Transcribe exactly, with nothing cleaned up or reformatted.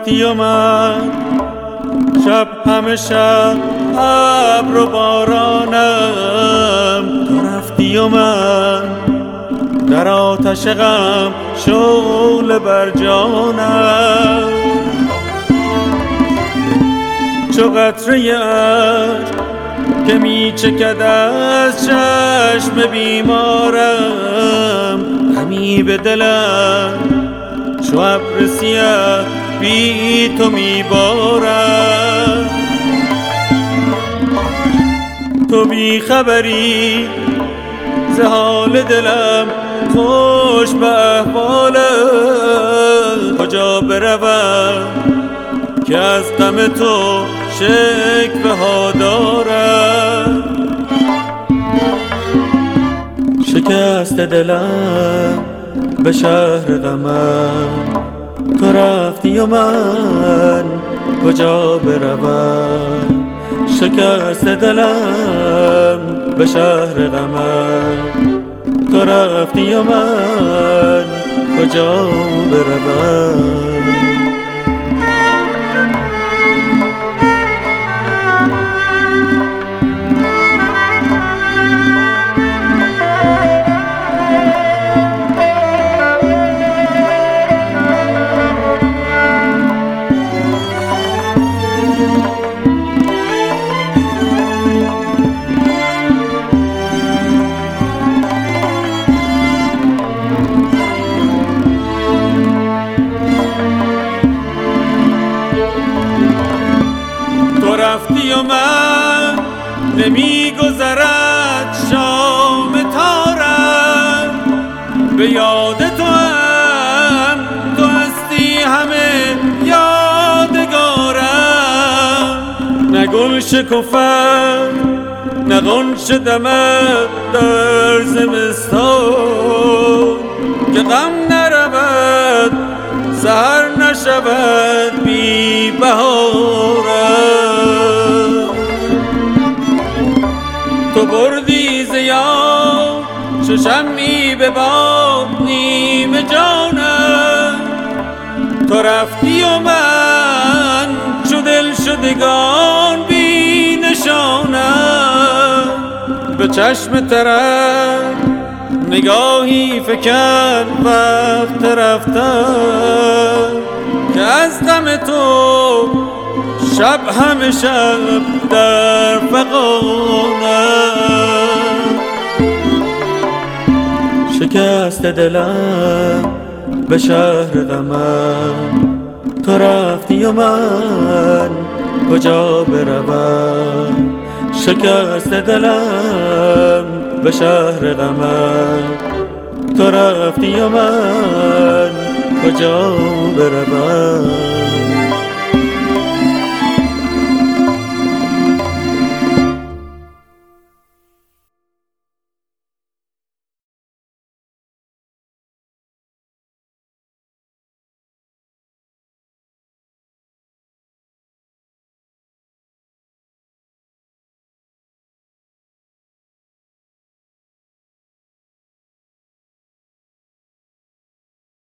رفتی و من شب همه شب ابر و بارانم. تو رفتی و من در آتش غم شعله بر جانم. چو قطره اشک که می چکد از چشم بیمارم، همی به دلم چو ابر سیه بی تو می بارم. تو بی خبری ز حال دلم، خوش به احوالم. کجا بروم که از غم تو شکوه ها دارم. شکست دلم به شهر غمم، تو رفتی و من کجا بروم. شکست دلم به شهر غمم، تو رفتی و من کجا بروم. رفتی و من نمی گذرد شام تارم. به یاد تو هم تو هستی همه یادگارم. نه گل شکفت نه غنچه دمد در زمستان، که غم نرود سحر نشود بی بهارم. تو بردی ز یاد چو شمعی به باد نیم جانم. تو رفتی و من چو دل شدگان بی نشانم. به چشم ترت نگاهی فکن وقت رفتن، که از غم تو شب همه شب در فغانم. شکست دلم به شهر غمم، تو رفتی و من کجا بروم. شکست دلم به شهر غمم، تو رفتی و من کجا بروم.